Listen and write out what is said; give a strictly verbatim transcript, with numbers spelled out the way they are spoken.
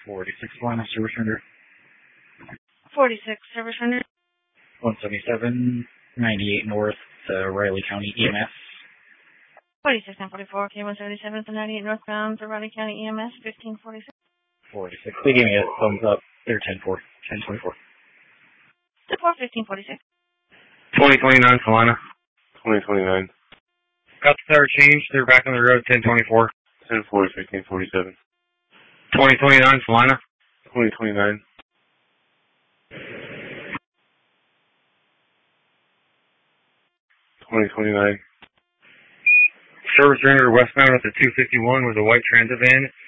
forty-six Salina, service render. forty-six, service render. one seventy-seven, ninety-eight North, uh, Riley County E M S. forty-six and forty-four, K one seventy-seven to ninety-eight northbound for Riley County E M S, fifteen forty-six. forty-six. They gave me a thumbs up. They're ten four, ten twenty-four. ten four, fifteen forty-six. twenty twenty-nine Salina. twenty twenty-nine. Got the tire changed. They're back on the road, ten twenty-four. ten forty, fifteen forty-seven. twenty twenty-nine Salina. twenty twenty-nine. twenty twenty-nine. Service render westbound at the two fifty-one with a white transit van.